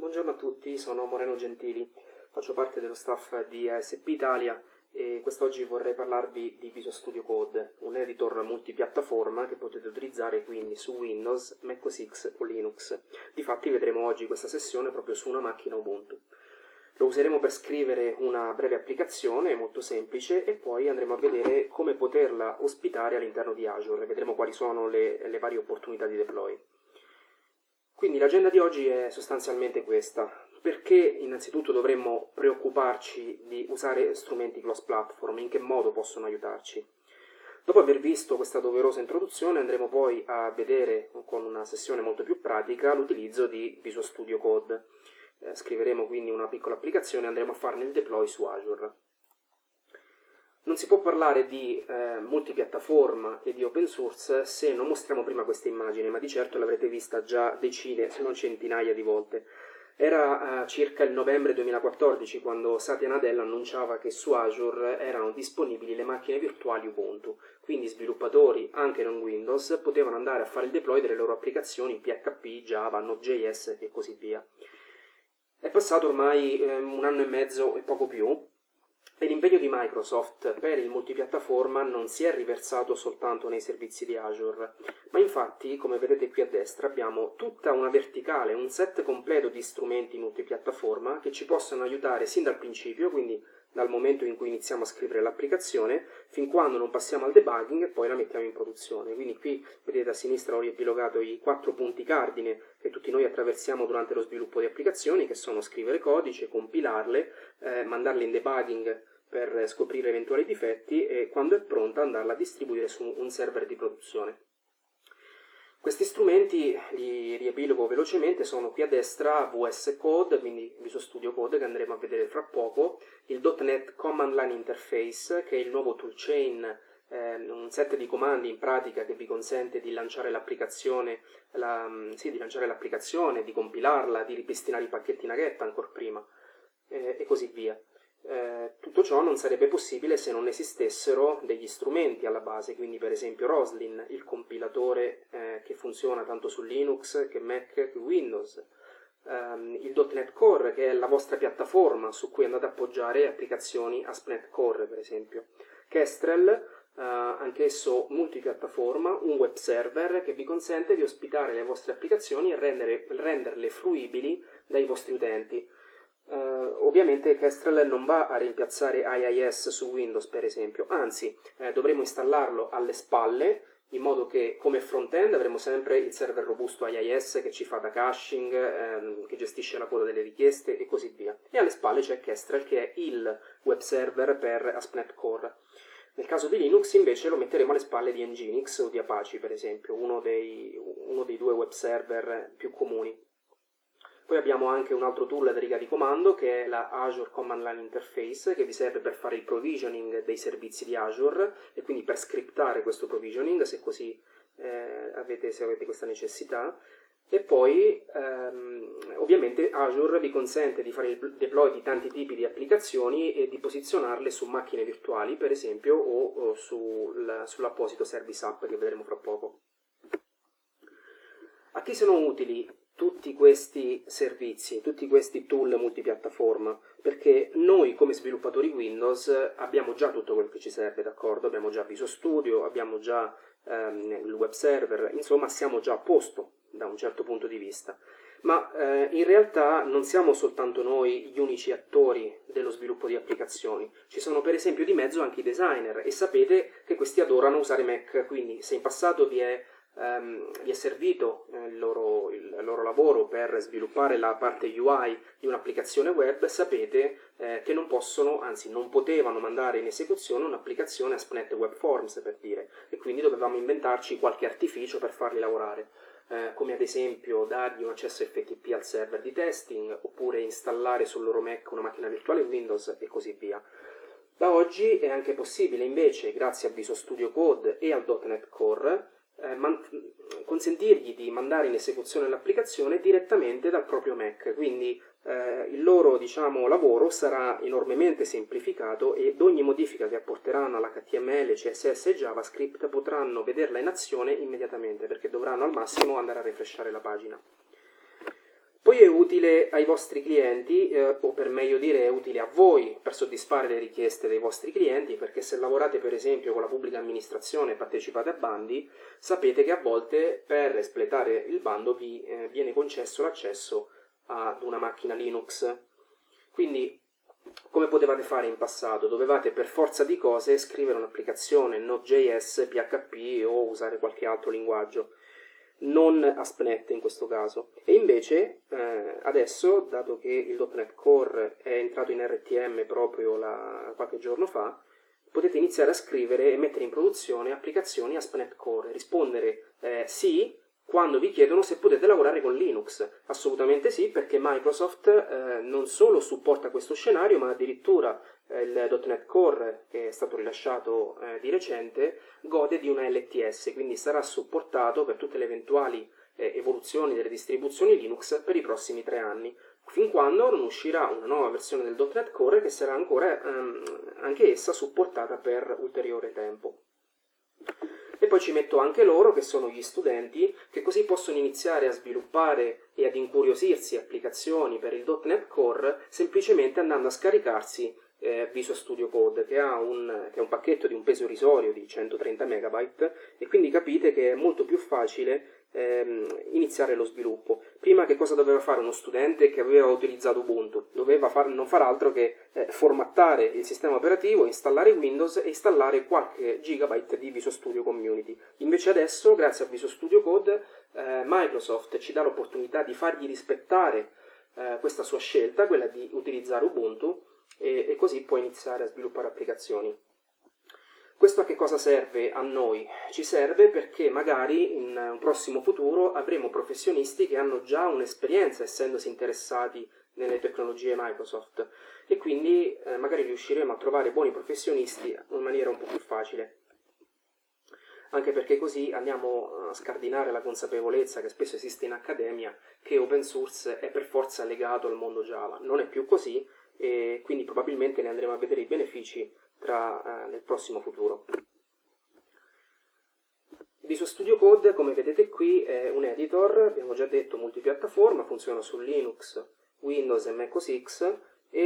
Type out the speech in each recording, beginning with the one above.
Buongiorno a tutti, sono Moreno Gentili, faccio parte dello staff di ASP Italia e quest'oggi vorrei parlarvi di Visual Studio Code, un editor multipiattaforma che potete utilizzare quindi su Windows, Mac OS X o Linux. Difatti vedremo oggi questa sessione proprio su una macchina Ubuntu. Lo useremo per scrivere una breve applicazione molto semplice e poi andremo a vedere come poterla ospitare all'interno di Azure e vedremo quali sono le varie opportunità di deploy. Quindi l'agenda di oggi è sostanzialmente questa. Perché innanzitutto dovremmo preoccuparci di usare strumenti cross-platform? In che modo possono aiutarci? Dopo aver visto questa doverosa introduzione andremo poi a vedere con una sessione molto più pratica l'utilizzo di Visual Studio Code. Scriveremo quindi una piccola applicazione e andremo a farne il deploy su Azure. Non si può parlare di multipiattaforma e di open source se non mostriamo prima questa immagine, ma di certo l'avrete vista già decine, se non centinaia di volte. Era circa il novembre 2014 quando Satya Nadella annunciava che su Azure erano disponibili le macchine virtuali Ubuntu, quindi sviluppatori, anche non Windows, potevano andare a fare il deploy delle loro applicazioni PHP, Java, Node.js e così via. È passato ormai un anno e mezzo e poco più, e l'impegno di Microsoft per il multipiattaforma non si è riversato soltanto nei servizi di Azure, ma infatti, come vedete qui a destra, abbiamo tutta una verticale, un set completo di strumenti multipiattaforma che ci possono aiutare sin dal principio, quindi dal momento in cui iniziamo a scrivere l'applicazione, fin quando non passiamo al debugging e poi la mettiamo in produzione. Quindi qui vedete a sinistra ho riepilogato i 4 punti cardine che tutti noi attraversiamo durante lo sviluppo di applicazioni, che sono scrivere codice, compilarle, mandarle in debugging per scoprire eventuali difetti e quando è pronta andarla a distribuire su un server di produzione. Questi strumenti, li riepilogo velocemente, sono qui a destra VS Code, quindi Visual Studio Code che andremo a vedere fra poco, il .NET Command Line Interface che è il nuovo toolchain, un set di comandi in pratica che vi consente di lanciare l'applicazione, di compilarla, di ripristinare i pacchetti nugget ancora prima e così via. Tutto ciò non sarebbe possibile se non esistessero degli strumenti alla base, quindi per esempio Roslyn, il compilatore che funziona tanto su Linux che Mac che Windows, il .NET Core che è la vostra piattaforma su cui andate a appoggiare applicazioni ASP.NET Core per esempio, Kestrel, anch'esso multipiattaforma, un web server che vi consente di ospitare le vostre applicazioni e renderle fruibili dai vostri utenti. Ovviamente Kestrel non va a rimpiazzare IIS su Windows per esempio, anzi dovremo installarlo alle spalle in modo che come front-end avremo sempre il server robusto IIS che ci fa da caching, che gestisce la coda delle richieste e così via, e alle spalle c'è Kestrel che è il web server per ASP.NET Core. Nel caso di Linux invece lo metteremo alle spalle di Nginx o di Apache per esempio, uno dei 2 web server più comuni. Poi abbiamo anche un altro tool da riga di comando che è la Azure Command Line Interface che vi serve per fare il provisioning dei servizi di Azure e quindi per scriptare questo provisioning se così avete questa necessità. E poi ovviamente Azure vi consente di fare il deploy di tanti tipi di applicazioni e di posizionarle su macchine virtuali per esempio o sull'apposito Service App che vedremo fra poco. A chi sono utili tutti questi servizi, tutti questi tool multipiattaforma? Perché noi come sviluppatori Windows abbiamo già tutto quello che ci serve, d'accordo? Abbiamo già Visual Studio, abbiamo già il web server, insomma siamo già a posto da un certo punto di vista. Ma in realtà non siamo soltanto noi gli unici attori dello sviluppo di applicazioni, ci sono per esempio di mezzo anche i designer e sapete che questi adorano usare Mac, quindi se in passato vi è servito il loro lavoro per sviluppare la parte UI di un'applicazione web, sapete che non possono, anzi non potevano mandare in esecuzione un'applicazione ASP.NET Web Forms per dire, e quindi dovevamo inventarci qualche artificio per farli lavorare, come ad esempio dargli un accesso FTP al server di testing oppure installare sul loro Mac una macchina virtuale Windows e così via. Da oggi è anche possibile invece, grazie a Visual Studio Code e al .NET Core, consentirgli di mandare in esecuzione l'applicazione direttamente dal proprio Mac, quindi il loro lavoro sarà enormemente semplificato ed ogni modifica che apporteranno all'HTML, CSS e JavaScript potranno vederla in azione immediatamente perché dovranno al massimo andare a refreshare la pagina. voi è utile ai vostri clienti, o per meglio dire è utile a voi per soddisfare le richieste dei vostri clienti, perché se lavorate per esempio con la pubblica amministrazione e partecipate a bandi, sapete che a volte per espletare il bando vi viene concesso l'accesso ad una macchina Linux. Quindi, come potevate fare in passato? Dovevate per forza di cose scrivere un'applicazione Node.js, PHP o usare qualche altro linguaggio, non ASP.NET in questo caso. E invece adesso, dato che il .NET Core è entrato in RTM proprio qualche giorno fa, potete iniziare a scrivere e mettere in produzione applicazioni ASP.NET Core, rispondere sì quando vi chiedono se potete lavorare con Linux. Assolutamente sì, perché Microsoft non solo supporta questo scenario, ma addirittura il .NET Core, che è stato rilasciato di recente, gode di una LTS, quindi sarà supportato per tutte le eventuali evoluzioni delle distribuzioni Linux per i prossimi 3 anni, fin quando non uscirà una nuova versione del .NET Core che sarà ancora anche essa supportata per ulteriore tempo. E poi ci metto anche loro, che sono gli studenti, che così possono iniziare a sviluppare e ad incuriosirsi applicazioni per il .NET Core semplicemente andando a scaricarsi Visual Studio Code, che è un pacchetto di un peso irrisorio di 130 MB, e quindi capite che è molto più facile iniziare lo sviluppo. Prima che cosa doveva fare uno studente che aveva utilizzato Ubuntu? Doveva non far altro che formattare il sistema operativo, installare Windows e installare qualche gigabyte di Visual Studio Community. Invece adesso, grazie a Visual Studio Code, Microsoft ci dà l'opportunità di fargli rispettare questa sua scelta, quella di utilizzare Ubuntu, e così può iniziare a sviluppare applicazioni. Questo a che cosa serve a noi? Ci serve perché magari in un prossimo futuro avremo professionisti che hanno già un'esperienza essendosi interessati nelle tecnologie Microsoft, e quindi magari riusciremo a trovare buoni professionisti in maniera un po' più facile. Anche perché così andiamo a scardinare la consapevolezza che spesso esiste in accademia che open source è per forza legato al mondo Java. Non è più così, e quindi probabilmente ne andremo a vedere i benefici nel prossimo futuro. Visual Studio Code, come vedete qui, è un editor, abbiamo già detto multipiattaforma, funziona su Linux, Windows e Mac OS X,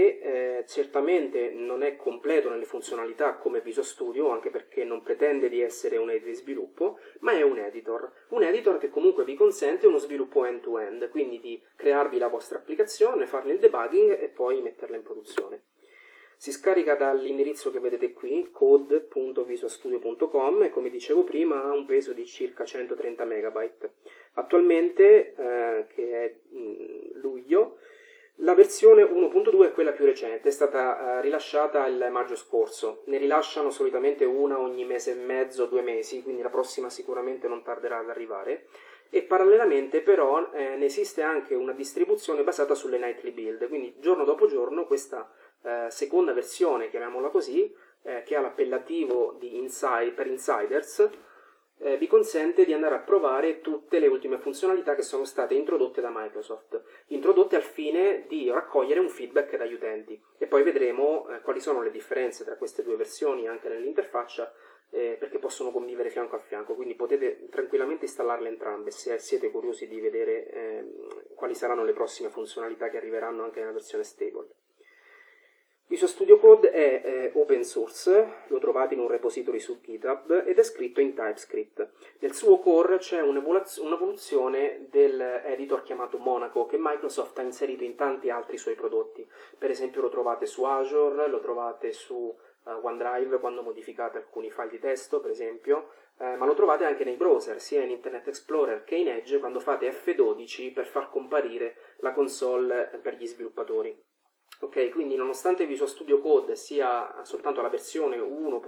e certamente non è completo nelle funzionalità come Visual Studio, anche perché non pretende di essere un editor di sviluppo, ma è un editor che comunque vi consente uno sviluppo end-to-end, quindi di crearvi la vostra applicazione, farne il debugging e poi metterla in produzione. Si scarica dall'indirizzo che vedete qui, code.visualstudio.com, e come dicevo prima ha un peso di circa 130 MB. Attualmente, che è luglio, la versione 1.2 è quella più recente, è stata rilasciata il maggio scorso. Ne rilasciano solitamente una ogni mese e mezzo, 2 mesi, quindi la prossima sicuramente non tarderà ad arrivare. E parallelamente però ne esiste anche una distribuzione basata sulle nightly build, quindi giorno dopo giorno questa seconda versione, chiamiamola così, che ha l'appellativo per insiders, vi consente di andare a provare tutte le ultime funzionalità che sono state introdotte da Microsoft, introdotte al fine di raccogliere un feedback dagli utenti, e poi vedremo quali sono le differenze tra queste due versioni anche nell'interfaccia, perché possono convivere fianco a fianco, quindi potete tranquillamente installarle entrambe se siete curiosi di vedere quali saranno le prossime funzionalità che arriveranno anche nella versione stable. Visual Studio Code è open source, lo trovate in un repository su GitHub ed è scritto in TypeScript. Nel suo core c'è un'evoluzione dell'editor chiamato Monaco, che Microsoft ha inserito in tanti altri suoi prodotti. Per esempio lo trovate su Azure, lo trovate su OneDrive quando modificate alcuni file di testo, per esempio, ma lo trovate anche nei browser, sia in Internet Explorer che in Edge, quando fate F12 per far comparire la console per gli sviluppatori. Ok, quindi nonostante Visual Studio Code sia soltanto la versione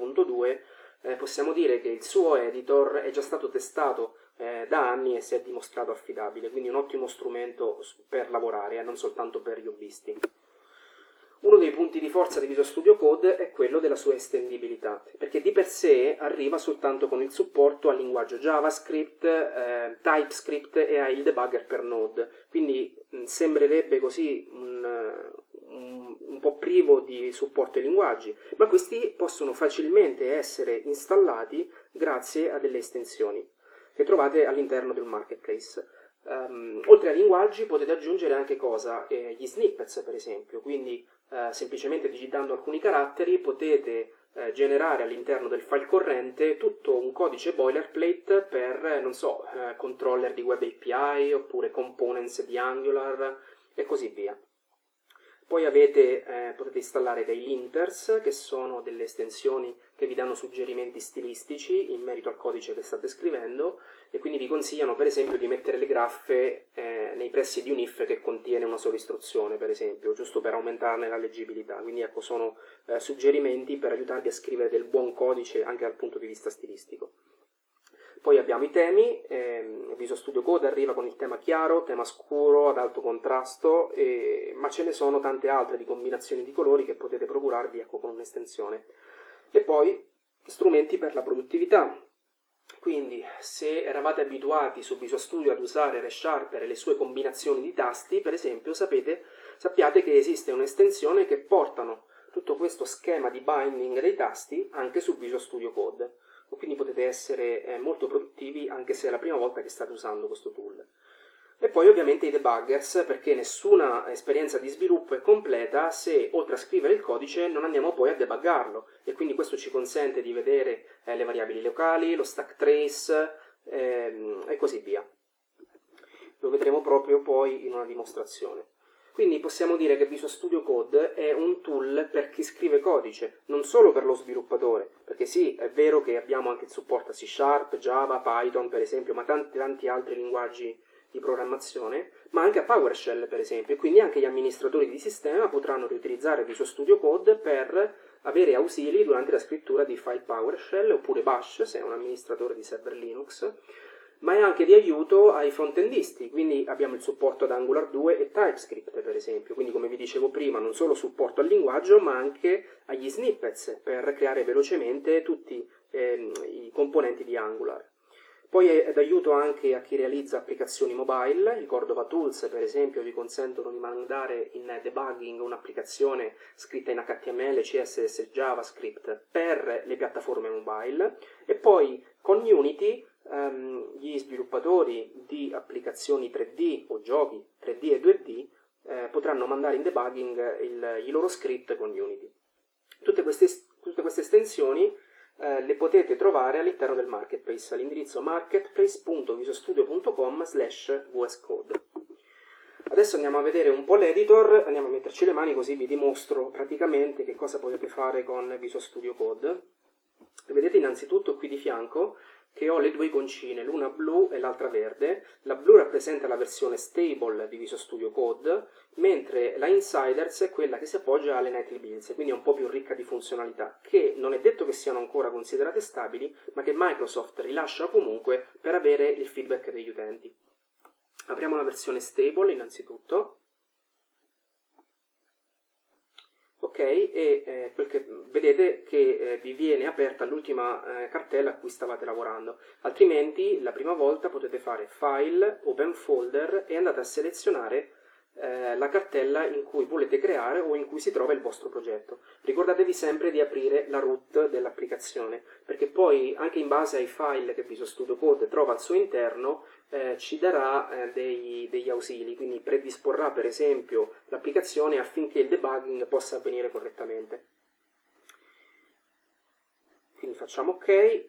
1.2, possiamo dire che il suo editor è già stato testato da anni e si è dimostrato affidabile, quindi un ottimo strumento per lavorare, non soltanto per gli hobbisti. Uno dei punti di forza di Visual Studio Code è quello della sua estendibilità, perché di per sé arriva soltanto con il supporto al linguaggio JavaScript, TypeScript e al debugger per Node, quindi sembrerebbe così un po' privo di supporto ai linguaggi, ma questi possono facilmente essere installati grazie a delle estensioni che trovate all'interno del marketplace. Oltre ai linguaggi potete aggiungere anche cosa? Gli snippets per esempio, quindi semplicemente digitando alcuni caratteri potete generare all'interno del file corrente tutto un codice boilerplate per, non so, controller di web API oppure components di Angular e così via. Poi potete installare dei linters, che sono delle estensioni che vi danno suggerimenti stilistici in merito al codice che state scrivendo e quindi vi consigliano per esempio di mettere le graffe nei pressi di un if che contiene una sola istruzione, per esempio, giusto per aumentarne la leggibilità. Quindi ecco, sono suggerimenti per aiutarvi a scrivere del buon codice anche dal punto di vista stilistico. Poi abbiamo i temi, Visual Studio Code arriva con il tema chiaro, tema scuro, ad alto contrasto, ma ce ne sono tante altre di combinazioni di colori che potete procurarvi ecco, con un'estensione. E poi strumenti per la produttività. Quindi se eravate abituati su Visual Studio ad usare ReSharper e le sue combinazioni di tasti, per esempio, sappiate che esiste un'estensione che portano tutto questo schema di binding dei tasti anche su Visual Studio Code. Quindi potete essere molto produttivi anche se è la prima volta che state usando questo tool. E poi ovviamente i debuggers, perché nessuna esperienza di sviluppo è completa se oltre a scrivere il codice non andiamo poi a debuggarlo, e quindi questo ci consente di vedere le variabili locali, lo stack trace e così via. Lo vedremo proprio poi in una dimostrazione. Quindi possiamo dire che Visual Studio Code è un tool per chi scrive codice, non solo per lo sviluppatore, perché sì, è vero che abbiamo anche il supporto a C#, Java, Python per esempio, ma tanti altri linguaggi di programmazione, ma anche a PowerShell per esempio, e quindi anche gli amministratori di sistema potranno riutilizzare Visual Studio Code per avere ausili durante la scrittura di file PowerShell oppure Bash se è un amministratore di server Linux, ma è anche di aiuto ai frontendisti, quindi abbiamo il supporto ad Angular 2 e TypeScript per esempio, quindi come vi dicevo prima non solo supporto al linguaggio ma anche agli snippets per creare velocemente tutti i componenti di Angular. Poi è d'aiuto anche a chi realizza applicazioni mobile, i Cordova Tools per esempio vi consentono di mandare in debugging un'applicazione scritta in HTML, CSS e JavaScript per le piattaforme mobile, e poi con Unity gli sviluppatori di applicazioni 3D o giochi 3D e 2D potranno mandare in debugging i loro script con Unity. Tutte queste estensioni le potete trovare all'interno del marketplace all'indirizzo marketplace.visualstudio.com/vscode. Adesso andiamo a vedere un po' l'editor, andiamo a metterci le mani così vi dimostro praticamente che cosa potete fare con Visual Studio Code. Vedete innanzitutto qui di fianco che ho le due iconcine, l'una blu e l'altra verde. La blu rappresenta la versione stable di Visual Studio Code, mentre la Insiders è quella che si appoggia alle Nightly Builds, quindi è un po' più ricca di funzionalità, che non è detto che siano ancora considerate stabili, ma che Microsoft rilascia comunque per avere il feedback degli utenti. Apriamo la versione stable innanzitutto. Ok, e vedete che vi viene aperta l'ultima cartella a cui stavate lavorando, altrimenti la prima volta potete fare File, Open Folder e andate a selezionare la cartella in cui volete creare o in cui si trova il vostro progetto. Ricordatevi sempre di aprire la root dell'applicazione, perché poi anche in base ai file che Visual Studio Code trova al suo interno ci darà degli ausili, quindi predisporrà per esempio l'applicazione affinché il debugging possa avvenire correttamente. Quindi facciamo ok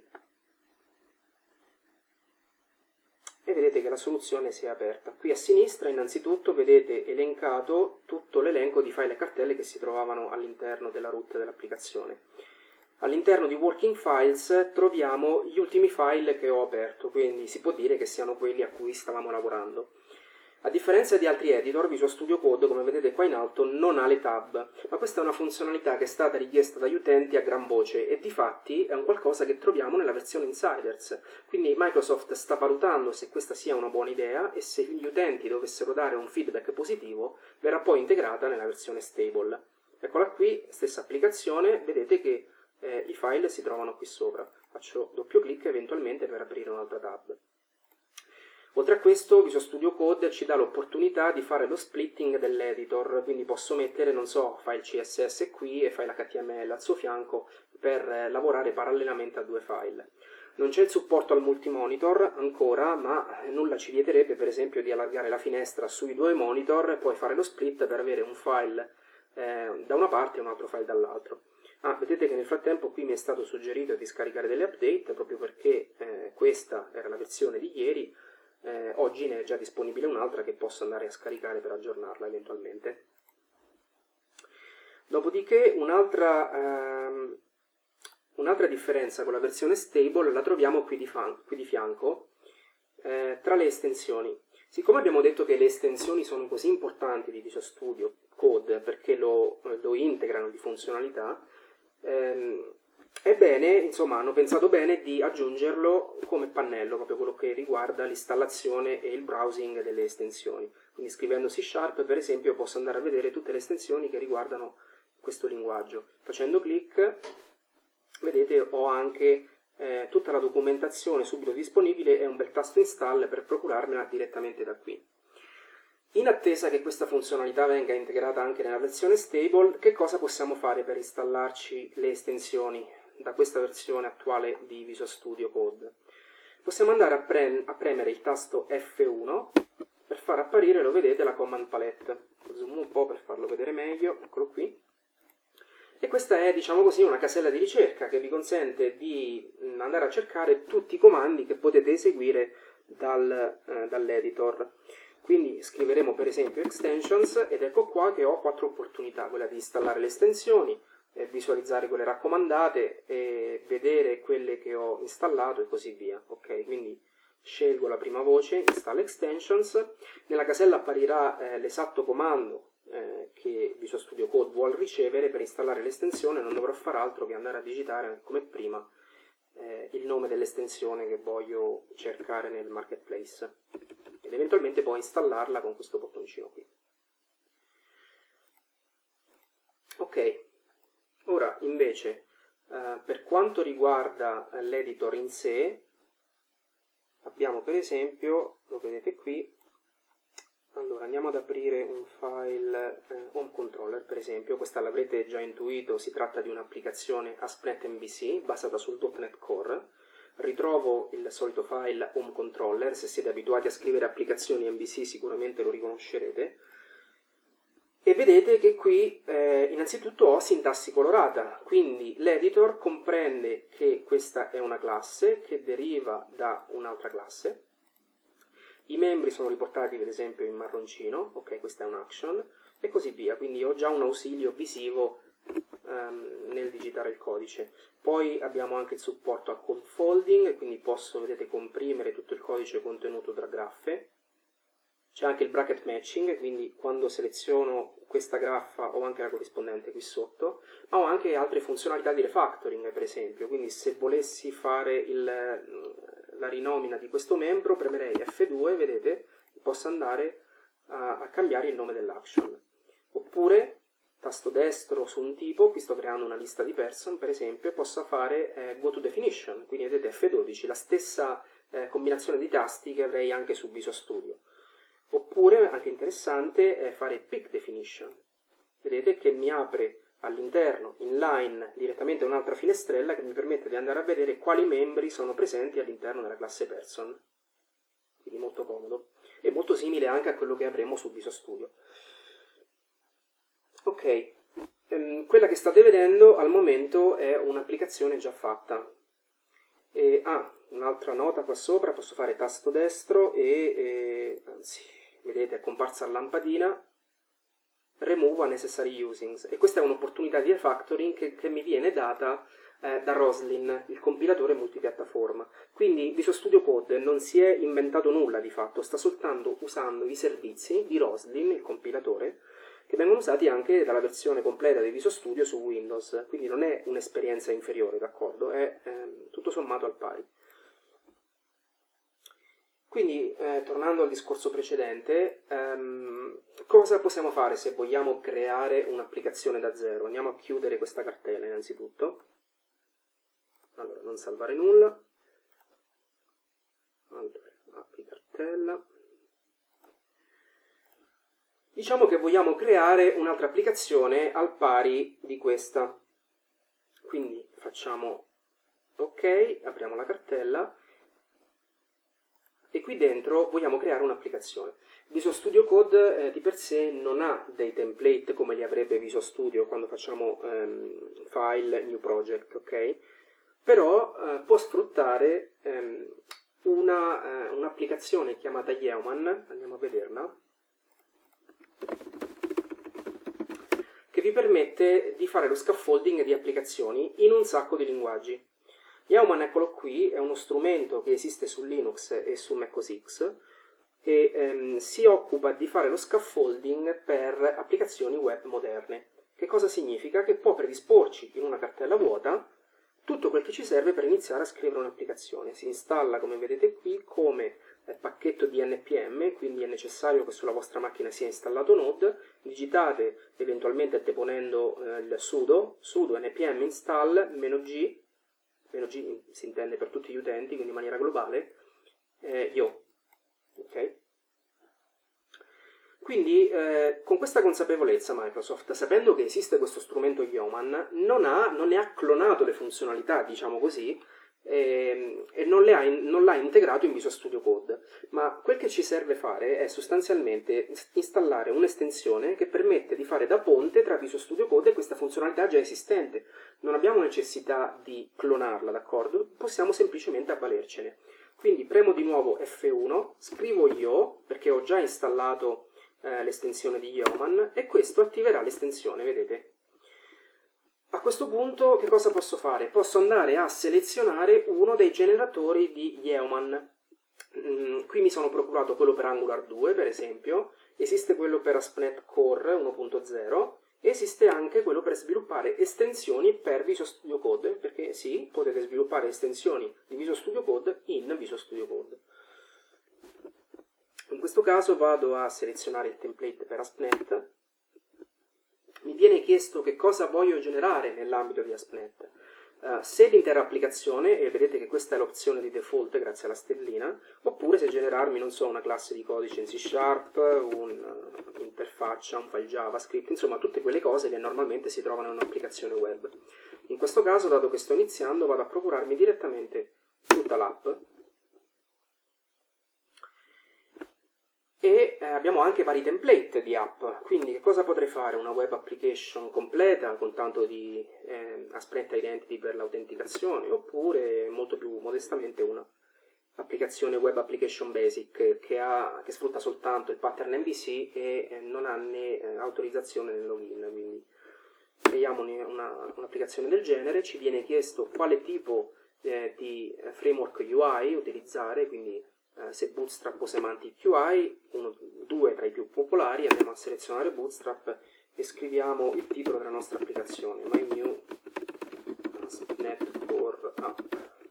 e vedete che la soluzione si è aperta. Qui a sinistra innanzitutto vedete elencato tutto l'elenco di file e cartelle che si trovavano all'interno della root dell'applicazione. All'interno di Working Files troviamo gli ultimi file che ho aperto, quindi si può dire che siano quelli a cui stavamo lavorando. A differenza di altri editor, Visual Studio Code, come vedete qua in alto, non ha le tab, ma questa è una funzionalità che è stata richiesta dagli utenti a gran voce e difatti è un qualcosa che troviamo nella versione Insiders. Quindi Microsoft sta valutando se questa sia una buona idea e se gli utenti dovessero dare un feedback positivo, verrà poi integrata nella versione stable. Eccola qui, stessa applicazione, vedete che i file si trovano qui sopra. Faccio doppio clic eventualmente per aprire un'altra tab. Oltre a questo, Visual Studio Code ci dà l'opportunità di fare lo splitting dell'editor, quindi posso mettere, non so, file CSS qui e file HTML al suo fianco per lavorare parallelamente a due file. Non c'è il supporto al multimonitor ancora, ma nulla ci vieterebbe per esempio di allargare la finestra sui due monitor e poi fare lo split per avere un file da una parte e un altro file dall'altro. Vedete che nel frattempo qui mi è stato suggerito di scaricare delle update proprio perché questa era la versione di ieri, oggi ne è già disponibile un'altra che posso andare a scaricare per aggiornarla eventualmente. Dopodiché un'altra differenza con la versione stable la troviamo qui di fianco tra le estensioni. Siccome abbiamo detto che le estensioni sono così importanti di Visual Studio Code perché lo integrano di funzionalità, è bene, insomma, hanno pensato bene di aggiungerlo come pannello, proprio quello che riguarda l'installazione e il browsing delle estensioni. Quindi scrivendo C# per esempio posso andare a vedere tutte le estensioni che riguardano questo linguaggio. Facendo clic, vedete, ho anche tutta la documentazione subito disponibile e un bel tasto install per procurarmela direttamente da qui. In attesa che questa funzionalità venga integrata anche nella versione stable, che cosa possiamo fare per installarci le estensioni da questa versione attuale di Visual Studio Code? Possiamo andare a premere il tasto F1 per far apparire, lo vedete, la command palette. Zoom un po' per farlo vedere meglio, eccolo qui. E questa è, diciamo così, una casella di ricerca che vi consente di andare a cercare tutti i comandi che potete eseguire dall'editor. Quindi scriveremo per esempio extensions ed ecco qua che ho 4 opportunità, quella di installare le estensioni, visualizzare quelle raccomandate, e vedere quelle che ho installato e così via. Ok, quindi scelgo la prima voce, install extensions, nella casella apparirà l'esatto comando che Visual Studio Code vuole ricevere per installare l'estensione. Non dovrò fare altro che andare a digitare come prima il nome dell'estensione che voglio cercare nel marketplace ed eventualmente poi installarla con questo bottoncino qui. Ok, ora invece per quanto riguarda l'editor in sé abbiamo per esempio, lo vedete qui, allora andiamo ad aprire un file Home Controller per esempio. Questa l'avrete già intuito, si tratta di un'applicazione ASP.NET MVC basata sul .NET Core. Ritrovo il solito file Home Controller, se siete abituati a scrivere applicazioni MVC sicuramente lo riconoscerete. E vedete che qui innanzitutto ho sintassi colorata, quindi l'editor comprende che questa è una classe che deriva da un'altra classe. I membri sono riportati per esempio in marroncino, ok, questa è un'action, e così via, quindi ho già un ausilio visivo nel digitare il codice. Poi abbiamo anche il supporto al code folding, quindi posso, vedete, comprimere tutto il codice contenuto tra graffe. C'è anche il bracket matching, quindi quando seleziono questa graffa ho anche la corrispondente qui sotto, ma ho anche altre funzionalità di refactoring per esempio, quindi se volessi fare la rinomina di questo membro premerei F2, vedete, posso andare a cambiare il nome dell'action. Oppure tasto destro su un tipo, qui sto creando una lista di person per esempio, posso fare go to definition, quindi vedete F12, la stessa combinazione di tasti che avrei anche su Visual Studio. Oppure, anche interessante, è fare pick definition. Vedete che mi apre all'interno, inline, direttamente un'altra finestrella che mi permette di andare a vedere quali membri sono presenti all'interno della classe person. Quindi molto comodo. E molto simile anche a quello che avremo su Visual Studio. Ok, quella che state vedendo al momento è un'applicazione già fatta. Un'altra nota qua sopra, posso fare tasto destro anzi, vedete è comparsa la lampadina, remove unnecessary usings, e questa è un'opportunità di refactoring che mi viene data da Roslyn, il compilatore multipiattaforma. Quindi Visual Studio Code non si è inventato nulla di fatto, sta soltanto usando i servizi di Roslyn, il compilatore, che vengono usati anche dalla versione completa di Visual Studio su Windows, quindi non è un'esperienza inferiore, d'accordo? È tutto sommato al pari. Quindi, tornando al discorso precedente, cosa possiamo fare se vogliamo creare un'applicazione da zero? Andiamo a chiudere questa cartella innanzitutto. Allora, non salvare nulla. Allora, apri cartella. Diciamo che vogliamo creare un'altra applicazione al pari di questa. Quindi facciamo Ok, apriamo la cartella e qui dentro vogliamo creare un'applicazione. Visual Studio Code di per sé non ha dei template come li avrebbe Visual Studio quando facciamo file, new project, ok? Però può sfruttare un'applicazione chiamata Yeoman, andiamo a vederla, che vi permette di fare lo scaffolding di applicazioni in un sacco di linguaggi. Yeoman, eccolo qui, è uno strumento che esiste su Linux e su Mac OS X e si occupa di fare lo scaffolding per applicazioni web moderne. Che cosa significa? Che può predisporci in una cartella vuota tutto quel che ci serve per iniziare a scrivere un'applicazione. Si installa, come vedete qui, come pacchetto di npm, quindi è necessario che sulla vostra macchina sia installato Node, digitate eventualmente deponendo il sudo npm install -g si intende per tutti gli utenti, quindi in maniera globale, yo. Okay? Quindi con questa consapevolezza Microsoft, sapendo che esiste questo strumento Yeoman, non ne ha clonato le funzionalità, diciamo così, e non l'ha integrato in Visual Studio Code, ma quel che ci serve fare è sostanzialmente installare un'estensione che permette di fare da ponte tra Visual Studio Code e questa funzionalità già esistente. Non abbiamo necessità di clonarla, d'accordo? Possiamo semplicemente avvalercene. Quindi premo di nuovo F1, scrivo io, perché ho già installato l'estensione di Yeoman, e questo attiverà l'estensione, vedete? A questo punto che cosa posso fare? Posso andare a selezionare uno dei generatori di Yeoman. Qui mi sono procurato quello per Angular 2, per esempio, esiste quello per ASP.NET Core 1.0, e esiste anche quello per sviluppare estensioni per Visual Studio Code, perché sì, potete sviluppare estensioni di Visual Studio Code in Visual Studio Code. In questo caso vado a selezionare il template per ASP.NET. Mi viene chiesto che cosa voglio generare nell'ambito di ASP.NET. Se l'intera applicazione, e vedete che questa è l'opzione di default grazie alla stellina, oppure se generarmi, non so, una classe di codice in C#, un'interfaccia, un file JavaScript, insomma tutte quelle cose che normalmente si trovano in un'applicazione web. In questo caso, dato che sto iniziando, vado a procurarmi direttamente tutta l'app. E abbiamo anche vari template di app, quindi che cosa potrei fare? Una web application completa con tanto di ASP.NET Identity per l'autenticazione, oppure molto più modestamente una applicazione web application basic che sfrutta soltanto il pattern MVC e non ha né autorizzazione né login. Quindi creiamo un'applicazione del genere, ci viene chiesto quale tipo di framework UI utilizzare, quindi se Bootstrap o Semantic UI, due tra i più popolari. Andiamo a selezionare Bootstrap e scriviamo il titolo della nostra applicazione, My New ASP.NET Core App.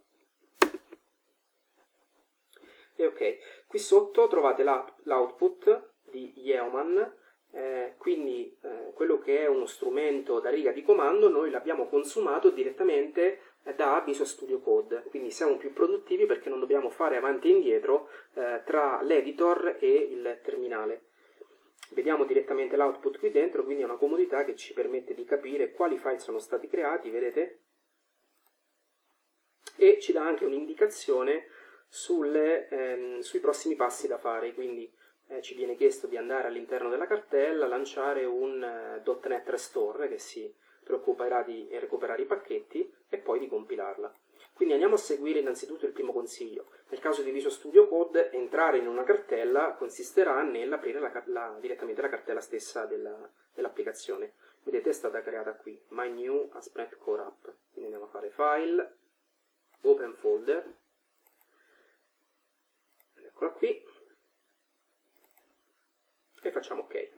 E ok, qui sotto trovate l'output di Yeoman, quindi quello che è uno strumento da riga di comando noi l'abbiamo consumato direttamente da Visual Studio Code, quindi siamo più produttivi perché non dobbiamo fare avanti e indietro tra l'editor e il terminale. Vediamo direttamente l'output qui dentro, quindi è una comodità che ci permette di capire quali file sono stati creati, vedete? E ci dà anche un'indicazione sui prossimi passi da fare, quindi ci viene chiesto di andare all'interno della cartella, lanciare un .NET Restore che si preoccuperà di recuperare i pacchetti e poi di compilarla. Quindi andiamo a seguire innanzitutto il primo consiglio. Nel caso di Visual Studio Code, entrare in una cartella consisterà nell'aprire direttamente la cartella stessa dell'applicazione. Vedete, è stata creata qui, My New ASP.NET Core App. Quindi andiamo a fare File, Open Folder, eccola qui, e facciamo OK.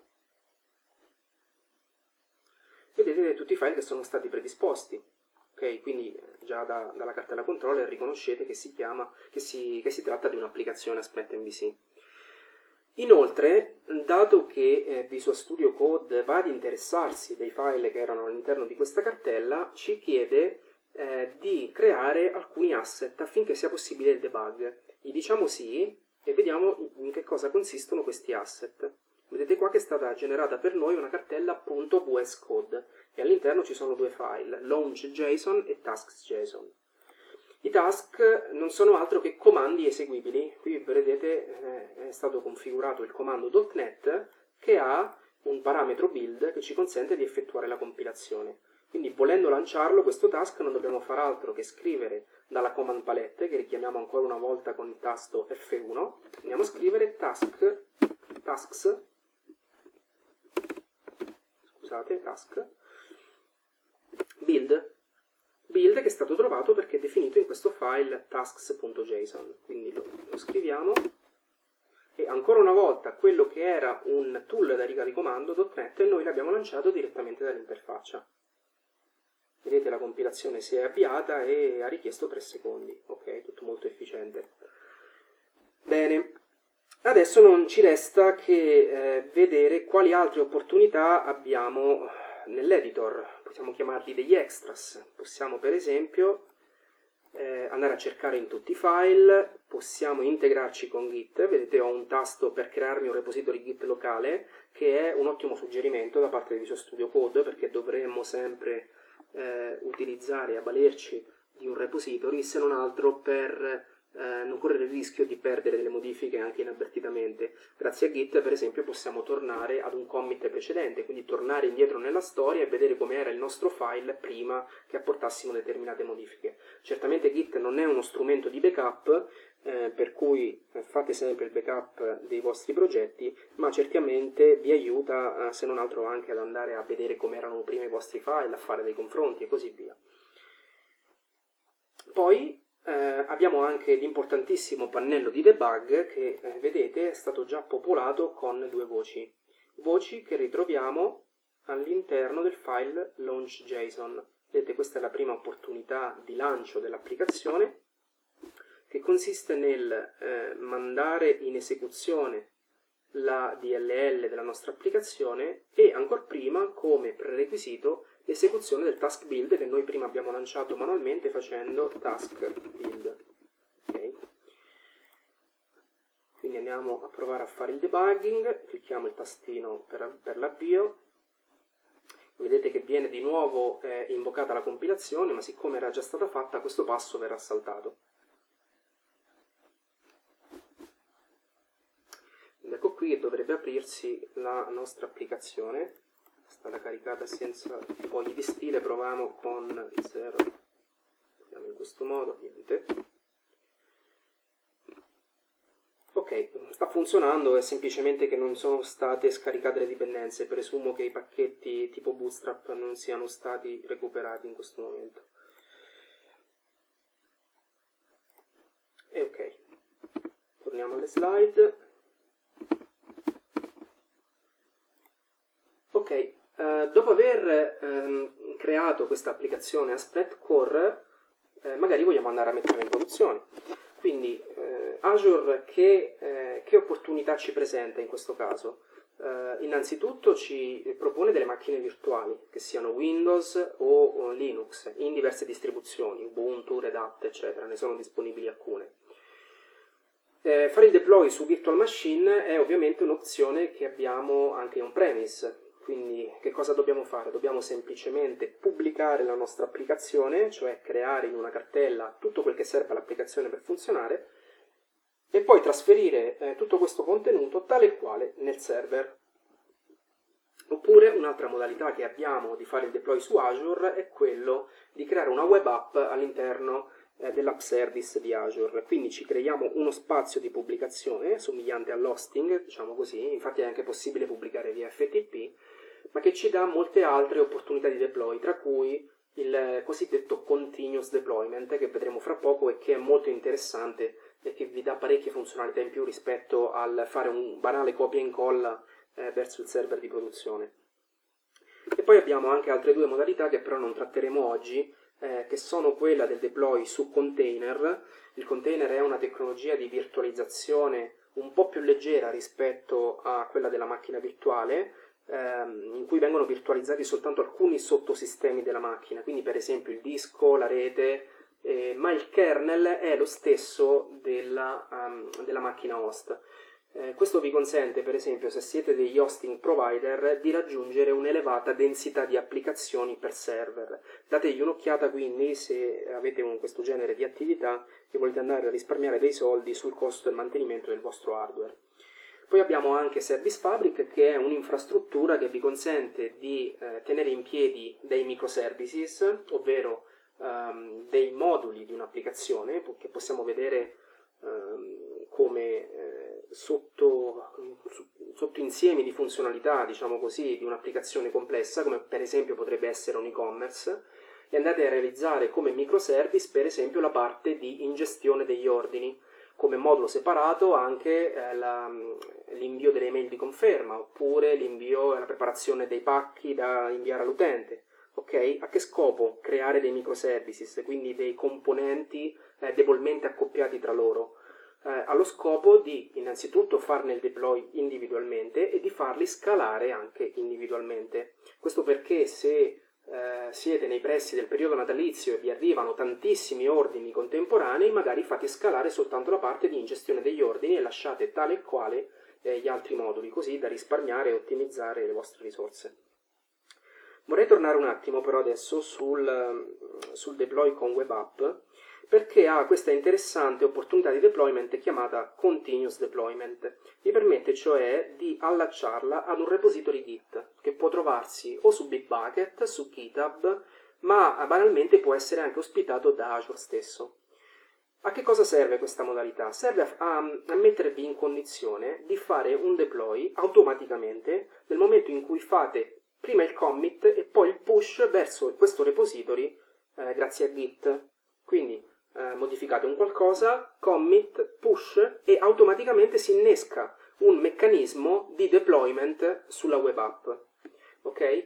Vedete tutti i file che sono stati predisposti. Okay, quindi già dalla cartella controller riconoscete che si tratta di un'applicazione ASP.NET MVC. Inoltre, dato che Visual Studio Code va ad interessarsi dei file che erano all'interno di questa cartella, ci chiede di creare alcuni asset affinché sia possibile il debug. Gli diciamo sì e vediamo in che cosa consistono questi asset. Vedete qua che è stata generata per noi una cartella .vscode e all'interno ci sono due file, launch.json e tasks.json. I task non sono altro che comandi eseguibili. Qui vedete è stato configurato il comando .NET che ha un parametro build che ci consente di effettuare la compilazione. Quindi volendo lanciarlo questo task non dobbiamo fare altro che scrivere dalla command palette, che richiamiamo ancora una volta con il tasto F1, andiamo a scrivere task build che è stato trovato perché è definito in questo file tasks.json. Quindi lo scriviamo e ancora una volta quello che era un tool da riga di comando .NET noi l'abbiamo lanciato direttamente dall'interfaccia. Vedete, la compilazione si è avviata e ha richiesto 3 secondi. Ok, tutto molto efficiente. Bene, adesso non ci resta che vedere quali altre opportunità abbiamo nell'editor. Possiamo chiamarli degli extras. Possiamo per esempio andare a cercare in tutti i file, possiamo integrarci con Git. Vedete, ho un tasto per crearmi un repository Git locale, che è un ottimo suggerimento da parte di Visual Studio Code, perché dovremmo sempre utilizzare e avvalerci di un repository, se non altro per non correre il rischio di perdere delle modifiche anche inavvertitamente. Grazie a Git, per esempio, possiamo tornare ad un commit precedente, quindi tornare indietro nella storia e vedere come era il nostro file prima che apportassimo determinate modifiche. Certamente Git non è uno strumento di backup, per cui fate sempre il backup dei vostri progetti, ma certamente vi aiuta, se non altro, anche ad andare a vedere come erano prima i vostri file, a fare dei confronti e così via. Poi abbiamo anche l'importantissimo pannello di debug che vedete è stato già popolato con 2 voci che ritroviamo all'interno del file launch.json. Vedete, questa è la prima opportunità di lancio dell'applicazione, che consiste nel mandare in esecuzione la DLL della nostra applicazione e ancora prima, come prerequisito, l'esecuzione del task build che noi prima abbiamo lanciato manualmente facendo task build. Okay. Quindi andiamo a provare a fare il debugging, clicchiamo il tastino per l'avvio. Vedete che viene di nuovo invocata la compilazione, ma siccome era già stata fatta questo passo verrà saltato. Ed ecco qui che dovrebbe aprirsi la nostra applicazione. È stata caricata senza fogli di stile, proviamo con il 0, andiamo in questo modo, niente. Ok, sta funzionando, è semplicemente che non sono state scaricate le dipendenze, presumo che i pacchetti tipo Bootstrap non siano stati recuperati in questo momento. E ok, torniamo alle slide. Ok, dopo aver creato questa applicazione a Splat Core, magari vogliamo andare a metterla in produzione. Quindi Azure che opportunità ci presenta in questo caso? Innanzitutto ci propone delle macchine virtuali, che siano Windows o Linux, in diverse distribuzioni, Ubuntu, Red Hat, eccetera, ne sono disponibili alcune. Fare il deploy su virtual machine è ovviamente un'opzione che abbiamo anche on-premise. Quindi che cosa dobbiamo fare? Dobbiamo semplicemente pubblicare la nostra applicazione, cioè creare in una cartella tutto quel che serve all'applicazione per funzionare, e poi trasferire tutto questo contenuto tale e quale nel server. Oppure un'altra modalità che abbiamo di fare il deploy su Azure è quello di creare una web app all'interno dell'app service di Azure. Quindi ci creiamo uno spazio di pubblicazione somigliante all'hosting, diciamo così, infatti è anche possibile pubblicare via FTP, ma che ci dà molte altre opportunità di deploy, tra cui il cosiddetto continuous deployment, che vedremo fra poco e che è molto interessante e che vi dà parecchie funzionalità in più rispetto al fare un banale copia e incolla verso il server di produzione. E poi abbiamo anche altre 2 modalità che però non tratteremo oggi, che sono quella del deploy su container. Il container è una tecnologia di virtualizzazione un po' più leggera rispetto a quella della macchina virtuale, in cui vengono virtualizzati soltanto alcuni sottosistemi della macchina, quindi per esempio il disco, la rete, ma il kernel è lo stesso della macchina host. Questo vi consente, per esempio, se siete degli hosting provider, di raggiungere un'elevata densità di applicazioni per server. Dategli un'occhiata quindi se avete questo genere di attività e volete andare a risparmiare dei soldi sul costo e mantenimento del vostro hardware. Poi abbiamo anche Service Fabric, che è un'infrastruttura che vi consente di tenere in piedi dei microservices, ovvero dei moduli di un'applicazione che possiamo vedere come sotto insiemi di funzionalità, diciamo così, di un'applicazione complessa, come per esempio potrebbe essere un e-commerce, e andate a realizzare come microservice, per esempio, la parte di ingestione degli ordini, come modulo separato anche l'invio delle email di conferma, oppure l'invio e la preparazione dei pacchi da inviare all'utente. Ok? A che scopo? Creare dei microservices, quindi dei componenti debolmente accoppiati tra loro. Allo scopo di innanzitutto farne il deploy individualmente e di farli scalare anche individualmente. Questo perché se siete nei pressi del periodo natalizio e vi arrivano tantissimi ordini contemporanei, magari fate scalare soltanto la parte di ingestione degli ordini e lasciate tale e quale gli altri moduli, così da risparmiare e ottimizzare le vostre risorse. Vorrei tornare un attimo però adesso sul deploy con web app, perché ha questa interessante opportunità di deployment chiamata Continuous Deployment. Vi permette cioè di allacciarla ad un repository Git, che può trovarsi o su Bitbucket, su GitHub, ma banalmente può essere anche ospitato da Azure stesso. A che cosa serve questa modalità? Serve a mettervi in condizione di fare un deploy automaticamente nel momento in cui fate prima il commit e poi il push verso questo repository grazie a Git. Quindi modificate un qualcosa, commit, push e automaticamente si innesca un meccanismo di deployment sulla web app. Ok?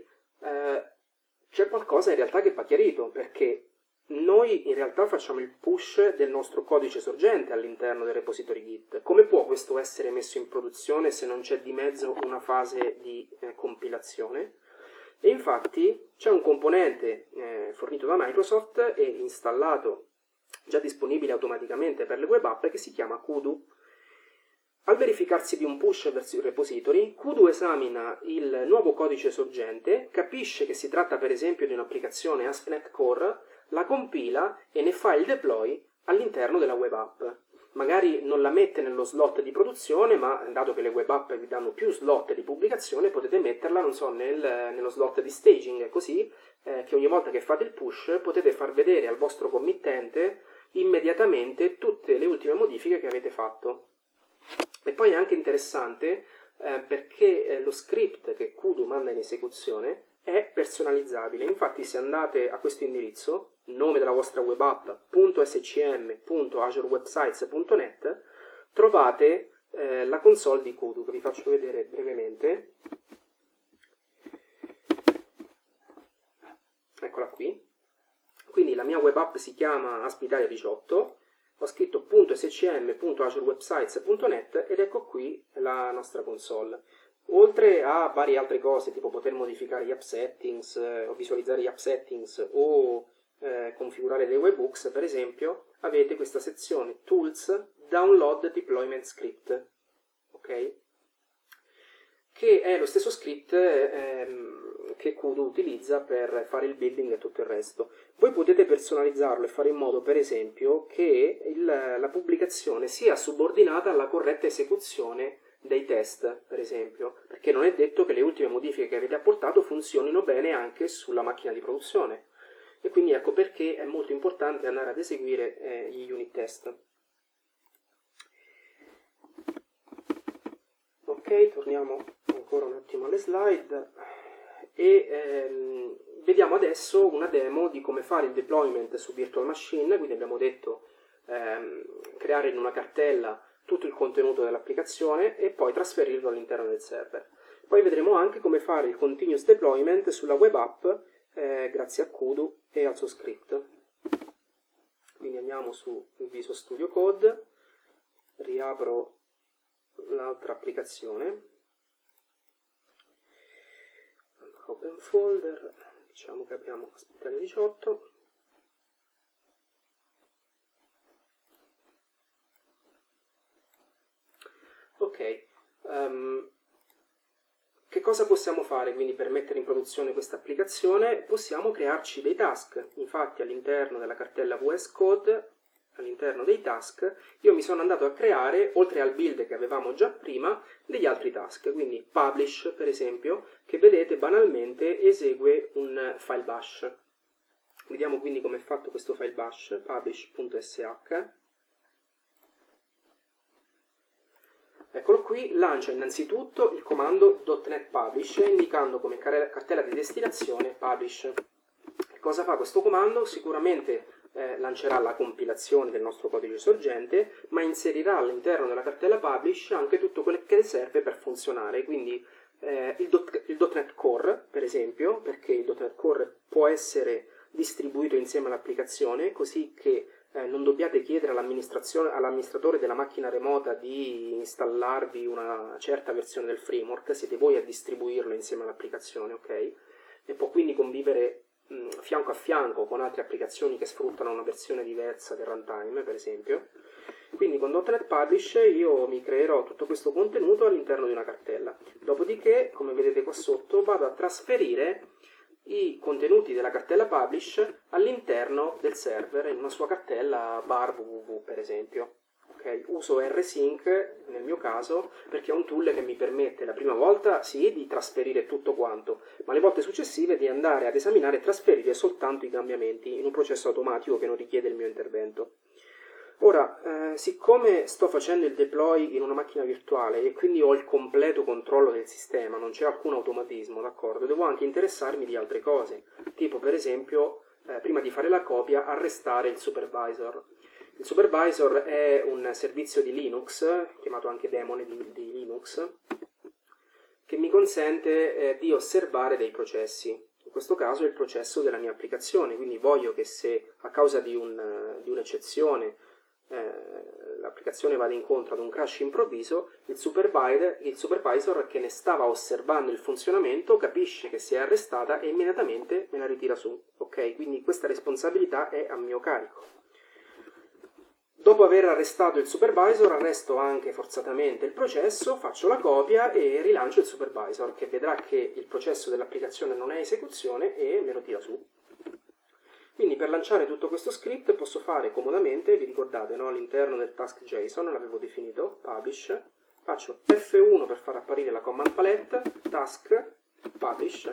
C'è qualcosa in realtà che va chiarito, perché noi in realtà facciamo il push del nostro codice sorgente all'interno del repository Git. Come può questo essere messo in produzione se non c'è di mezzo una fase di compilazione? E infatti c'è un componente fornito da Microsoft e installato, già disponibile automaticamente per le web app, che si chiama Kudu. Al verificarsi di un push verso il repository, Kudu esamina il nuovo codice sorgente, capisce che si tratta per esempio di un'applicazione ASP.NET Core, la compila e ne fa il deploy all'interno della web app. Magari non la mette nello slot di produzione, ma dato che le web app vi danno più slot di pubblicazione, potete metterla, non so, nello slot di staging, così che ogni volta che fate il push potete far vedere al vostro committente immediatamente tutte le ultime modifiche che avete fatto. E poi è anche interessante perché lo script che Kudu manda in esecuzione è personalizzabile. Infatti se andate a questo indirizzo, nome della vostra web app, .scm.azurewebsites.net, trovate la console di Kudu, che vi faccio vedere brevemente. Eccola qui. Quindi la mia web app si chiama Aspitalia 18, ho scritto .scm.azurewebsites.net ed ecco qui la nostra console. Oltre a varie altre cose, tipo poter modificare gli app settings, o visualizzare gli app settings, o configurare dei webhooks, per esempio, avete questa sezione Tools, Download Deployment Script, ok? Che è lo stesso script che Kudu utilizza per fare il building e tutto il resto. Voi potete personalizzarlo e fare in modo, per esempio, che la pubblicazione sia subordinata alla corretta esecuzione dei test, per esempio, perché non è detto che le ultime modifiche che avete apportato funzionino bene anche sulla macchina di produzione. E quindi ecco perché è molto importante andare ad eseguire gli unit test. Ok, torniamo ancora un attimo alle slide e vediamo adesso una demo di come fare il deployment su Virtual Machine. Quindi abbiamo detto creare in una cartella tutto il contenuto dell'applicazione e poi trasferirlo all'interno del server. Poi vedremo anche come fare il continuous deployment sulla web app grazie a Kudu e al suo script. Quindi andiamo su Visual Studio Code, riapro l'altra applicazione, open folder, diciamo che abbiamo Aspitalia 18, ok, Ok, che cosa possiamo fare quindi per mettere in produzione questa applicazione? Possiamo crearci dei task. Infatti all'interno della cartella VS Code, all'interno dei task, io mi sono andato a creare, oltre al build che avevamo già prima, degli altri task. Quindi publish, per esempio, che vedete banalmente esegue un file bash. Vediamo quindi come è fatto questo file bash, publish.sh. Eccolo qui, lancia innanzitutto il comando .NET Publish, indicando come cartella di destinazione Publish. Cosa fa questo comando? Sicuramente lancerà la compilazione del nostro codice sorgente, ma inserirà all'interno della cartella Publish anche tutto quello che serve per funzionare, quindi il .NET Core, per esempio, perché il .NET Core può essere distribuito insieme all'applicazione, così che non dobbiate chiedere all'amministratore della macchina remota di installarvi una certa versione del framework, siete voi a distribuirlo insieme all'applicazione, ok? E può quindi convivere fianco a fianco con altre applicazioni che sfruttano una versione diversa del runtime, per esempio. Quindi con .NET Publish io mi creerò tutto questo contenuto all'interno di una cartella. Dopodiché, come vedete qua sotto, vado a trasferire i contenuti della cartella Publish all'interno del server in una sua cartella bar www, per esempio. Okay? Uso rsync nel mio caso perché è un tool che mi permette la prima volta sì di trasferire tutto quanto, ma le volte successive di andare ad esaminare e trasferire soltanto i cambiamenti in un processo automatico che non richiede il mio intervento. Ora, siccome sto facendo il deploy in una macchina virtuale e quindi ho il completo controllo del sistema, non c'è alcun automatismo, d'accordo? Devo anche interessarmi di altre cose, tipo per esempio, prima di fare la copia, arrestare il supervisor. Il supervisor è un servizio di Linux, chiamato anche daemon di Linux, che mi consente di osservare dei processi. In questo caso è il processo della mia applicazione, quindi voglio che se a causa di un'eccezione l'applicazione vada incontro ad un crash improvviso, il supervisor che ne stava osservando il funzionamento capisce che si è arrestata e immediatamente me la ritira su. Ok? Quindi questa responsabilità è a mio carico. Dopo aver arrestato il supervisor, arresto anche forzatamente il processo, faccio la copia e rilancio il supervisor, che vedrà che il processo dell'applicazione non è esecuzione e me lo tira su. Quindi per lanciare tutto questo script posso fare comodamente, vi ricordate, no? All'interno del task JSON l'avevo definito, publish, faccio F1 per far apparire la command palette, task, publish,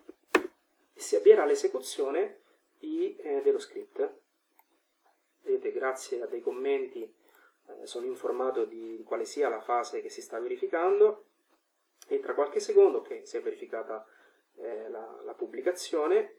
e si avvierà l'esecuzione dello script. Vedete, grazie a dei commenti sono informato di quale sia la fase che si sta verificando e tra qualche secondo che si è verificata la pubblicazione,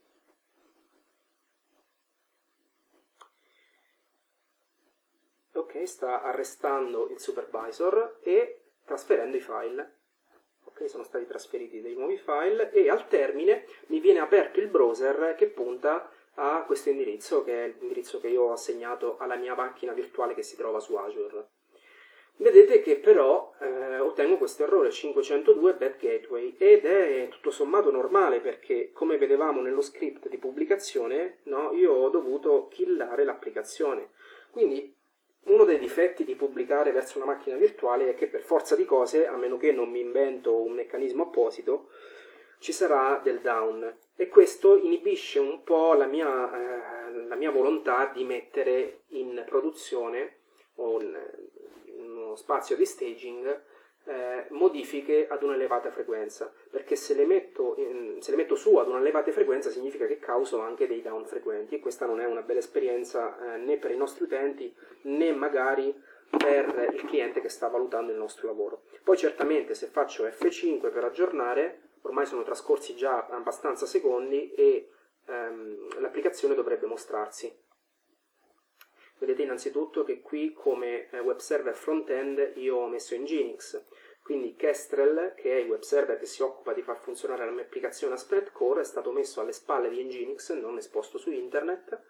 ok, sta arrestando il supervisor e trasferendo i file. Ok, sono stati trasferiti dei nuovi file e al termine mi viene aperto il browser che punta a questo indirizzo, che è l'indirizzo che io ho assegnato alla mia macchina virtuale che si trova su Azure. Vedete che però ottengo questo errore 502 bad gateway ed è tutto sommato normale perché, come vedevamo nello script di pubblicazione, no, io ho dovuto killare l'applicazione. Quindi uno dei difetti di pubblicare verso una macchina virtuale è che per forza di cose, a meno che non mi invento un meccanismo apposito, ci sarà del down e questo inibisce un po' la mia volontà di mettere in produzione uno spazio di staging modifiche ad un'elevata frequenza, perché se le metto su ad un'elevata frequenza significa che causo anche dei down frequenti e questa non è una bella esperienza né per i nostri utenti né magari per il cliente che sta valutando il nostro lavoro. Poi certamente se faccio F5 per aggiornare, ormai sono trascorsi già abbastanza secondi e l'applicazione dovrebbe mostrarsi. Vedete innanzitutto che qui come web server front-end io ho messo Nginx, quindi Kestrel, che è il web server che si occupa di far funzionare la mia applicazione ASP.NET Core, è stato messo alle spalle di Nginx, non esposto su internet,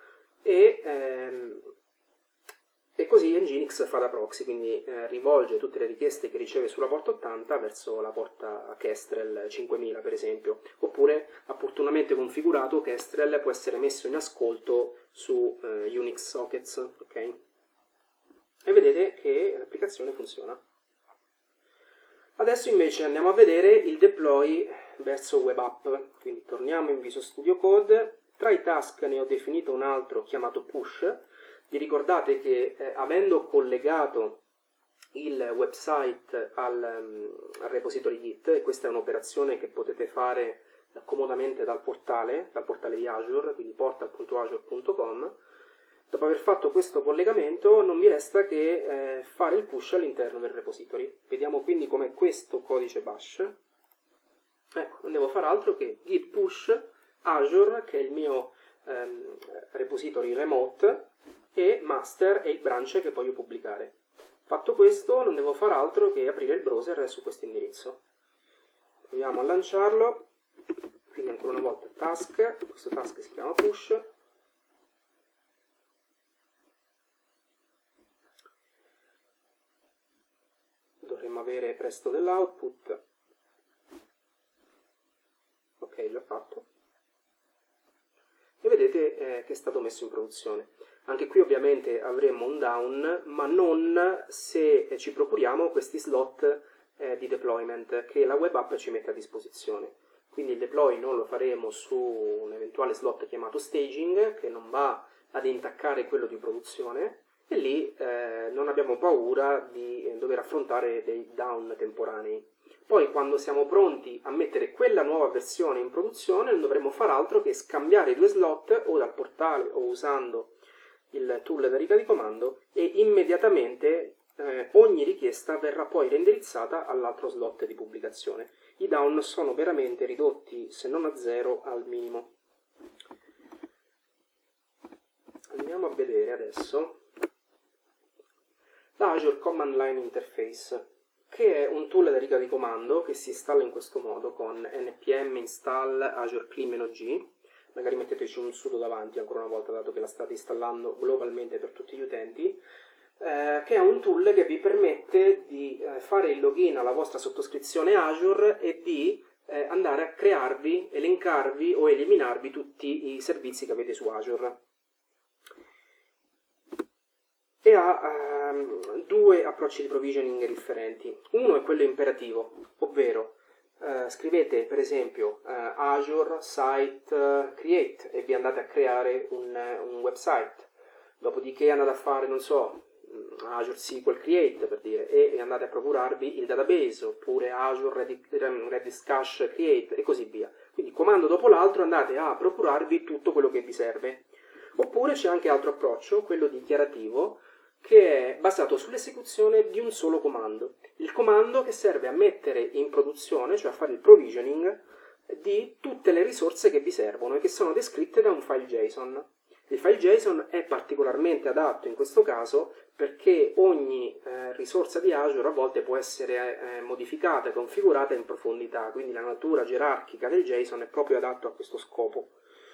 e così Nginx fa da proxy, quindi rivolge tutte le richieste che riceve sulla porta 80 verso la porta Kestrel 5000 per esempio, oppure opportunamente configurato Kestrel può essere messo in ascolto su Unix sockets, ok? E vedete che l'applicazione funziona. Adesso invece andiamo a vedere il deploy verso web app, quindi torniamo in Visual Studio Code. Tra i task ne ho definito un altro chiamato push. Vi ricordate che avendo collegato il website al repository Git, e questa è un'operazione che potete fare comodamente dal portale di Azure, quindi portal.azure.com, dopo aver fatto questo collegamento non vi resta che fare il push all'interno del repository. Vediamo quindi com'è questo codice bash. Ecco, non devo fare altro che git push Azure, che è il mio repository remote, e master è il branch che voglio pubblicare. Fatto questo, non devo fare altro che aprire il browser su questo indirizzo. Proviamo a lanciarlo, quindi ancora una volta task, questo task si chiama push. Dovremmo avere presto dell'output. Ok, l'ho fatto. E vedete che è stato messo in produzione. Anche qui ovviamente avremo un down, ma non se ci procuriamo questi slot di deployment che la web app ci mette a disposizione. Quindi il deploy non lo faremo su un eventuale slot chiamato staging, che non va ad intaccare quello di produzione, e lì non abbiamo paura di dover affrontare dei down temporanei. Poi quando siamo pronti a mettere quella nuova versione in produzione non dovremo far altro che scambiare i due slot o dal portale o usando il tool da riga di comando, e immediatamente ogni richiesta verrà poi reindirizzata all'altro slot di pubblicazione. I down sono veramente ridotti, se non a zero, al minimo. Andiamo a vedere adesso l'Azure Command Line Interface, che è un tool da riga di comando che si installa in questo modo con npm install azure cli-g. Magari metteteci un sudo davanti ancora una volta, dato che la state installando globalmente per tutti gli utenti, che è un tool che vi permette di fare il login alla vostra sottoscrizione Azure e di andare a crearvi, elencarvi o eliminarvi tutti i servizi che avete su Azure. E ha due approcci di provisioning differenti. Uno è quello imperativo, ovvero scrivete per esempio Azure Site Create e vi andate a creare un website, dopodiché andate a fare, non so, Azure SQL Create per dire, e andate a procurarvi il database, oppure Azure Redis Cache Create e così via. Quindi comando dopo l'altro andate a procurarvi tutto quello che vi serve. Oppure c'è anche altro approccio, quello dichiarativo, che è basato sull'esecuzione di un solo comando. Il comando che serve a mettere in produzione, cioè a fare il provisioning di tutte le risorse che vi servono e che sono descritte da un file JSON. Il file JSON è particolarmente adatto in questo caso perché ogni risorsa di Azure a volte può essere modificata e configurata in profondità, quindi la natura gerarchica del JSON è proprio adatto a questo scopo.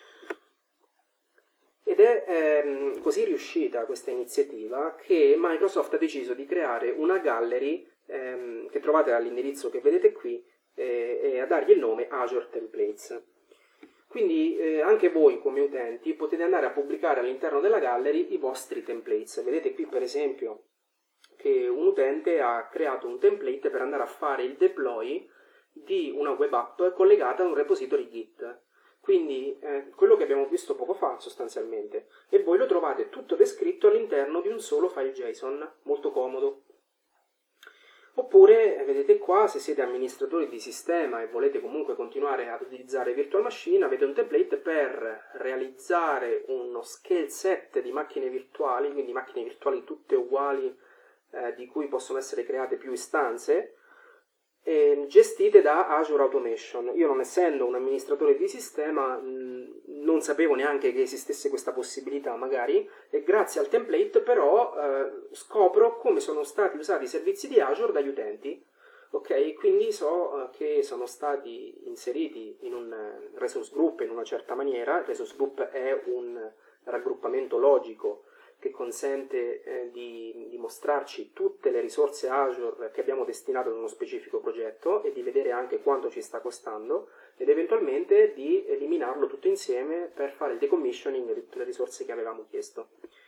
Ed è così riuscita questa iniziativa che Microsoft ha deciso di creare una gallery che trovate all'indirizzo che vedete qui e a dargli il nome Azure Templates. Quindi anche voi come utenti potete andare a pubblicare all'interno della gallery i vostri templates. Vedete qui per esempio che un utente ha creato un template per andare a fare il deploy di una web app collegata a un repository Git. Quindi quello che abbiamo visto poco fa sostanzialmente, e voi lo trovate tutto descritto all'interno di un solo file JSON, molto comodo. Oppure, vedete qua, se siete amministratori di sistema e volete comunque continuare ad utilizzare Virtual Machine, avete un template per realizzare uno scale set di macchine virtuali, quindi macchine virtuali tutte uguali, di cui possono essere create più istanze, gestite da Azure Automation. Io, non essendo un amministratore di sistema, non sapevo neanche che esistesse questa possibilità magari, e grazie al template però scopro come sono stati usati i servizi di Azure dagli utenti. Ok, quindi so che sono stati inseriti in un resource group in una certa maniera. Il resource group è un raggruppamento logico che consente di mostrarci tutte le risorse Azure che abbiamo destinato ad uno specifico progetto e di vedere anche quanto ci sta costando, ed eventualmente di eliminarlo tutto insieme per fare il decommissioning di tutte le risorse che avevamo chiesto.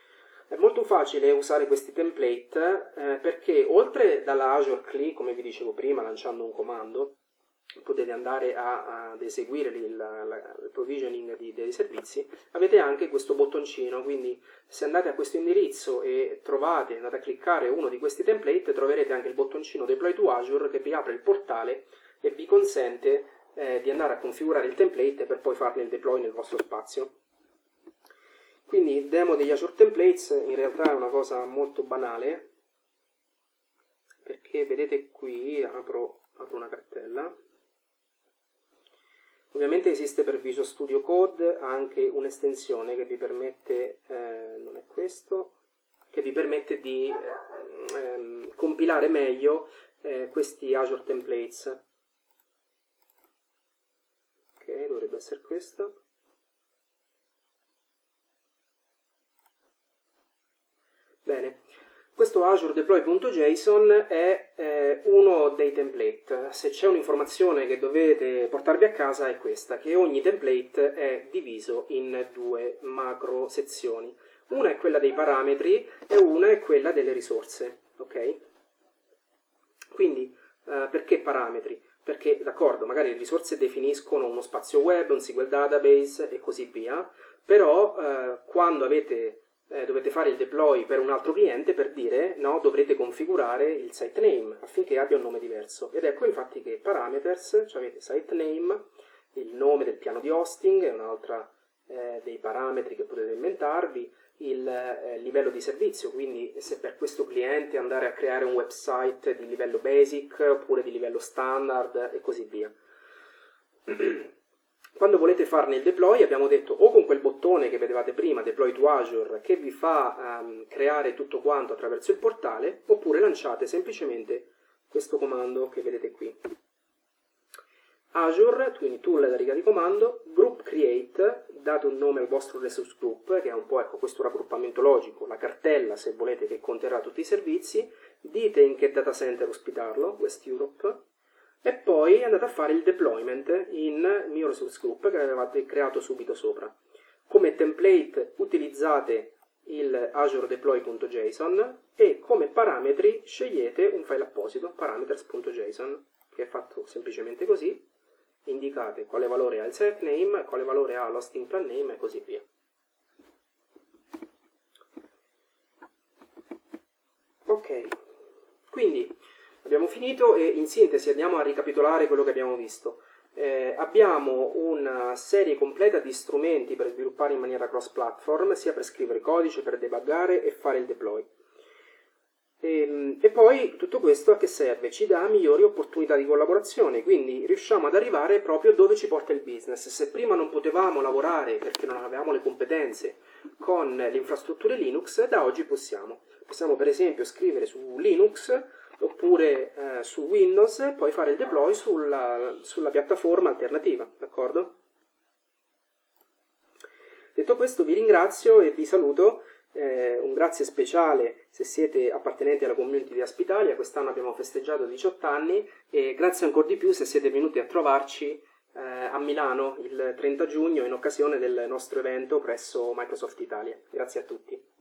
È molto facile usare questi template perché oltre dalla Azure CLI, come vi dicevo prima, lanciando un comando, potete andare ad eseguire il provisioning dei servizi, avete anche questo bottoncino, quindi se andate a questo indirizzo e andate a cliccare uno di questi template, troverete anche il bottoncino Deploy to Azure che vi apre il portale e vi consente di andare a configurare il template per poi farne il deploy nel vostro spazio. Quindi il demo degli Azure Templates in realtà è una cosa molto banale, perché vedete qui, apro una cartella. Ovviamente esiste per Visual Studio Code anche un'estensione che vi permette, non è questo, che vi permette di compilare meglio questi Azure Templates. Ok, dovrebbe essere questo. Bene, questo Azure Deploy.json è uno dei template. Se c'è un'informazione che dovete portarvi a casa è questa, che ogni template è diviso in due macro sezioni. Una è quella dei parametri e una è quella delle risorse. Ok? Quindi, perché parametri? Perché, d'accordo, magari le risorse definiscono uno spazio web, un SQL database e così via, però quando dovete fare il deploy per un altro cliente, per dire, no, dovrete configurare il site name affinché abbia un nome diverso. Ed ecco infatti che parameters, cioè avete site name, il nome del piano di hosting, è un'altra dei parametri che potete inventarvi, il livello di servizio, quindi se per questo cliente andare a creare un website di livello basic oppure di livello standard e così via. Quando volete farne il deploy abbiamo detto o con quel bottone che vedevate prima, Deploy to Azure, che vi fa creare tutto quanto attraverso il portale, oppure lanciate semplicemente questo comando che vedete qui. Azure, quindi tool da riga di comando, group create, date un nome al vostro resource group, che è un po' questo raggruppamento logico, la cartella se volete che conterrà tutti i servizi, dite in che data center ospitarlo, West Europe, e poi andate a fare il deployment in mio resource group che avevate creato subito sopra. Come template utilizzate il Azure Deploy.json e come parametri scegliete un file apposito, parameters.json, che è fatto semplicemente così, indicate quale valore ha il site name, quale valore ha l'hosting plan name e così via. Ok, quindi abbiamo finito e in sintesi andiamo a ricapitolare quello che abbiamo visto. Abbiamo una serie completa di strumenti per sviluppare in maniera cross-platform, sia per scrivere codice, per debuggare e fare il deploy. E poi tutto questo a che serve? Ci dà migliori opportunità di collaborazione, quindi riusciamo ad arrivare proprio dove ci porta il business. Se prima non potevamo lavorare perché non avevamo le competenze con le infrastrutture Linux, da oggi possiamo. Possiamo per esempio scrivere su Linux oppure su Windows e poi fare il deploy sulla piattaforma alternativa, d'accordo? Detto questo vi ringrazio e vi saluto. Un grazie speciale se siete appartenenti alla community di Aspitalia, quest'anno abbiamo festeggiato 18 anni e grazie ancora di più se siete venuti a trovarci a Milano il 30 giugno in occasione del nostro evento presso Microsoft Italia. Grazie a tutti.